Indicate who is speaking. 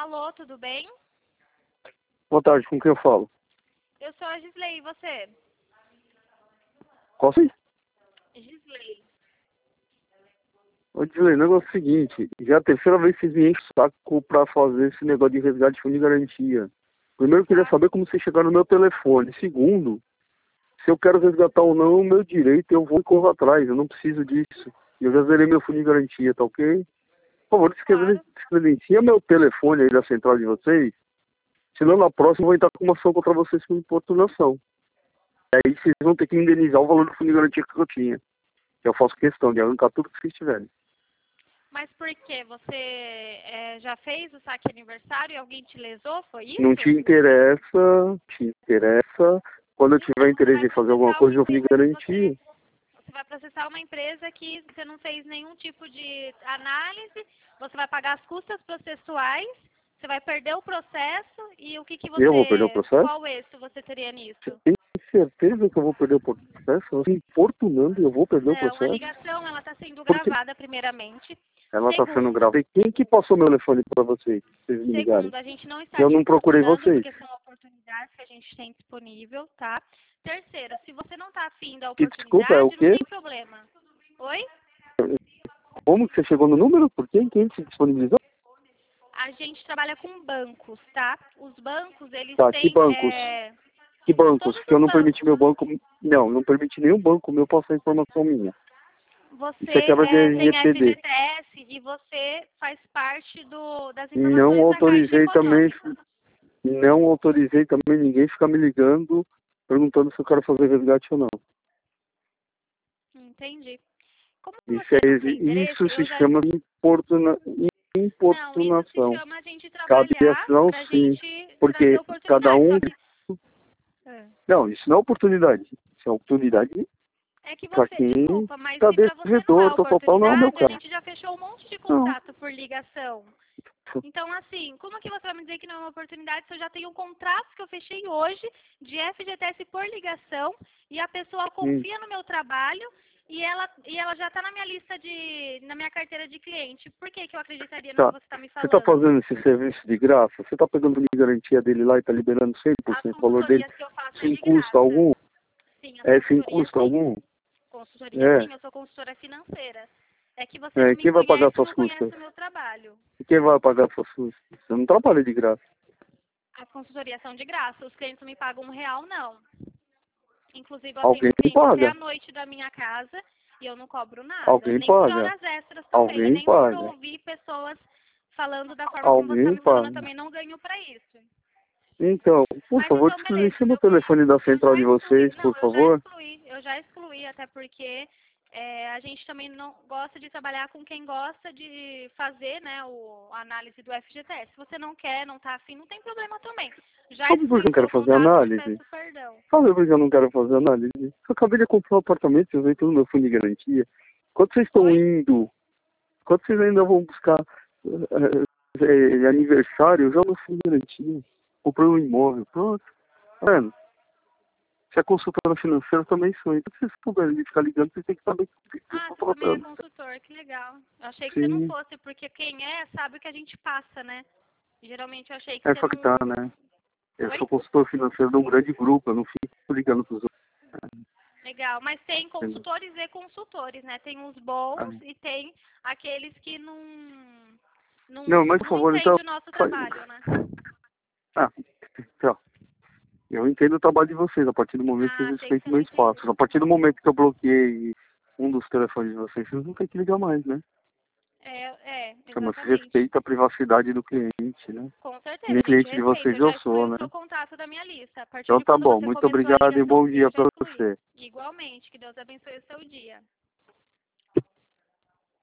Speaker 1: Alô, tudo bem?
Speaker 2: Boa tarde, com quem eu falo?
Speaker 1: Eu sou a Gisley, e você?
Speaker 2: Qual sim?
Speaker 1: Gisley.
Speaker 2: Ô, Dilei, o negócio é o seguinte, já é a terceira vez que vocês me enchem o saco pra fazer esse negócio de resgate de fundo de garantia. Primeiro, eu queria saber como vocês chegaram no meu telefone. Segundo, se eu quero resgatar ou não, é o meu direito, eu vou e corro atrás, eu não preciso disso. Eu já zerei meu fundo de garantia, tá ok? Por favor,
Speaker 1: Claro.
Speaker 2: descredencia meu telefone aí da central de vocês, senão na próxima eu vou entrar com uma ação contra vocês por importunação. Aí vocês vão ter que indenizar o valor do fundo de garantia que eu tinha. Eu faço questão de arrancar tudo que vocês tiverem.
Speaker 1: Mas por quê? Você já fez o saque aniversário e alguém te lesou, foi isso?
Speaker 2: Não te interessa, Quando eu tiver interesse em fazer alguma coisa, eu vou me garantir.
Speaker 1: Você vai processar uma empresa que você não fez nenhum tipo de análise, você vai pagar as custas processuais, você vai perder o processo e o que você...
Speaker 2: Eu vou perder o processo?
Speaker 1: Qual êxito você teria nisso?
Speaker 2: Tem certeza que eu vou perder o processo? Você importunando e eu vou perder o
Speaker 1: Não, a
Speaker 2: processo?
Speaker 1: ligação ela está sendo
Speaker 2: Porque
Speaker 1: gravada primeiramente.
Speaker 2: ela está sendo
Speaker 1: Segundo,
Speaker 2: gravada. E quem que passou meu telefone para vocês? Vocês me ligarem?
Speaker 1: a gente não está
Speaker 2: Eu
Speaker 1: te
Speaker 2: não procurei
Speaker 1: importunando
Speaker 2: vocês.
Speaker 1: porque são oportunidades que a gente tem disponível, tá? Terceiro, se você não está afim da
Speaker 2: Que desculpa, é o
Speaker 1: oportunidade, não
Speaker 2: quê?
Speaker 1: tem problema. Oi?
Speaker 2: Como que você chegou no número? Por quê? Quem se disponibilizou?
Speaker 1: A gente trabalha com bancos, tá? Os bancos, eles
Speaker 2: Tá, que
Speaker 1: têm...
Speaker 2: bancos? Que bancos?
Speaker 1: todos
Speaker 2: Que eu
Speaker 1: os
Speaker 2: não permiti
Speaker 1: bancos.
Speaker 2: meu banco... Não permiti nenhum banco meu passar informação minha.
Speaker 1: Você
Speaker 2: Isso é quebra de
Speaker 1: tem
Speaker 2: LGPD.
Speaker 1: FGTS e você faz parte das
Speaker 2: Não
Speaker 1: informações da Caixa
Speaker 2: autorizei também...
Speaker 1: Econômica.
Speaker 2: Não autorizei também ninguém ficar me ligando, perguntando se eu quero fazer resgate ou não.
Speaker 1: Entendi. Como
Speaker 2: Isso,
Speaker 1: você não tem interesse,
Speaker 2: isso
Speaker 1: eu
Speaker 2: se
Speaker 1: já...
Speaker 2: chama
Speaker 1: Não, isso se
Speaker 2: importunação.
Speaker 1: chama a gente
Speaker 2: Cabe
Speaker 1: trabalhar
Speaker 2: ação
Speaker 1: pra
Speaker 2: sim,
Speaker 1: gente trazer
Speaker 2: porque cada
Speaker 1: oportunidades.
Speaker 2: um...
Speaker 1: Só que... É.
Speaker 2: Não, isso não é oportunidade. Isso é oportunidade
Speaker 1: É que
Speaker 2: para
Speaker 1: você,
Speaker 2: quem
Speaker 1: desculpa, mas
Speaker 2: está
Speaker 1: se pra você não é
Speaker 2: devedor, total, não é o meu
Speaker 1: oportunidade, a
Speaker 2: caso.
Speaker 1: gente já fechou um monte de
Speaker 2: Não.
Speaker 1: contato por ligação. Então, assim, como que você vai me dizer que não é uma oportunidade se eu já tenho um contrato que eu fechei hoje de FGTS por ligação e a pessoa confia no meu trabalho e ela já está na minha lista na minha carteira de cliente. Por que eu acreditaria no
Speaker 2: Tá.
Speaker 1: que você está me
Speaker 2: Você está
Speaker 1: falando?
Speaker 2: fazendo esse serviço de graça? Você está pegando a garantia dele lá e está liberando
Speaker 1: As
Speaker 2: 100% do valor dele
Speaker 1: consultorias que eu faço é
Speaker 2: sem
Speaker 1: de
Speaker 2: custo
Speaker 1: graça.
Speaker 2: algum?
Speaker 1: Sim, as
Speaker 2: É, sem
Speaker 1: consultorias
Speaker 2: custo
Speaker 1: sim.
Speaker 2: algum?
Speaker 1: Consultoria
Speaker 2: É.
Speaker 1: sim, eu sou consultora financeira. É que você não me
Speaker 2: Quem vai pagar
Speaker 1: conhece e
Speaker 2: suas
Speaker 1: não
Speaker 2: custas?
Speaker 1: conhece o meu trabalho.
Speaker 2: E quem vai pagar suas custas? Você não trabalha de graça.
Speaker 1: As consultorias são de graça, os clientes não me pagam R$ 1, não. Inclusive, eu
Speaker 2: Alguém
Speaker 1: atendo cliente até a
Speaker 2: paga.
Speaker 1: noite da minha casa e eu não cobro nada.
Speaker 2: Alguém
Speaker 1: Nem por
Speaker 2: paga.
Speaker 1: horas extras também. E
Speaker 2: Alguém
Speaker 1: nem por
Speaker 2: paga.
Speaker 1: ouvir pessoas falando da forma como você está
Speaker 2: Alguém
Speaker 1: me falando. Eu
Speaker 2: paga.
Speaker 1: também não ganho pra isso.
Speaker 2: Então, por
Speaker 1: Mas
Speaker 2: favor,
Speaker 1: então, beleza.
Speaker 2: desligue o telefone da
Speaker 1: Eu
Speaker 2: central
Speaker 1: já
Speaker 2: de
Speaker 1: excluí.
Speaker 2: vocês,
Speaker 1: Não,
Speaker 2: por favor.
Speaker 1: eu já excluí, até porque a gente também não gosta de trabalhar com quem gosta de fazer, né, a análise do FGTS. Se você não quer, não está afim, não tem problema também. Já
Speaker 2: Sabe por que eu
Speaker 1: excluí
Speaker 2: não quero
Speaker 1: seu
Speaker 2: fazer
Speaker 1: contato e
Speaker 2: análise?
Speaker 1: peço perdão.
Speaker 2: Sabe por que eu não quero fazer análise? Eu acabei de comprar um apartamento e usei todo o meu fundo de garantia. Quando vocês estão indo, quando vocês ainda vão buscar aniversário, eu já no fundo de garantia. Comprei um imóvel. Pronto. Tá vendo? Se é consultora financeira, também sou. Então, se vocês puderem ficar ligando, vocês têm que saber o que eu
Speaker 1: Ah,
Speaker 2: estou
Speaker 1: você também é
Speaker 2: tratando.
Speaker 1: consultor, que legal. Eu achei que você não
Speaker 2: Sim.
Speaker 1: fosse, porque quem sabe o que a gente passa, né? Geralmente eu achei que
Speaker 2: É
Speaker 1: você
Speaker 2: só que tá,
Speaker 1: não...
Speaker 2: né? Eu
Speaker 1: Oi?
Speaker 2: sou consultor financeiro de um grande grupo, eu não fico ligando pros outros.
Speaker 1: Legal, mas tem consultores e consultores, né? Tem os bons e tem aqueles que
Speaker 2: Não, mas por
Speaker 1: não
Speaker 2: favor, então...
Speaker 1: entendem o nosso trabalho, né?
Speaker 2: Ah, então... Eu entendo o trabalho de vocês, a partir do momento que
Speaker 1: Ah,
Speaker 2: vocês
Speaker 1: achei que
Speaker 2: respeitam
Speaker 1: você não
Speaker 2: meu
Speaker 1: entende.
Speaker 2: espaço. A partir do momento que eu bloqueei um dos telefones de vocês, vocês não têm que ligar mais, né?
Speaker 1: Exatamente.
Speaker 2: Respeita a privacidade do cliente, né?
Speaker 1: Com certeza,
Speaker 2: Nem
Speaker 1: a gente
Speaker 2: cliente de
Speaker 1: respeita.
Speaker 2: vocês
Speaker 1: Eu já
Speaker 2: eu
Speaker 1: excluí
Speaker 2: sou,
Speaker 1: o
Speaker 2: né?
Speaker 1: seu contato da minha lista. A partir
Speaker 2: Então
Speaker 1: de
Speaker 2: tá
Speaker 1: quando
Speaker 2: bom,
Speaker 1: você
Speaker 2: muito
Speaker 1: começou a
Speaker 2: obrigado e
Speaker 1: ligação
Speaker 2: bom
Speaker 1: comigo,
Speaker 2: dia
Speaker 1: eu já
Speaker 2: pra
Speaker 1: excluí.
Speaker 2: você.
Speaker 1: Igualmente, que Deus abençoe o seu dia.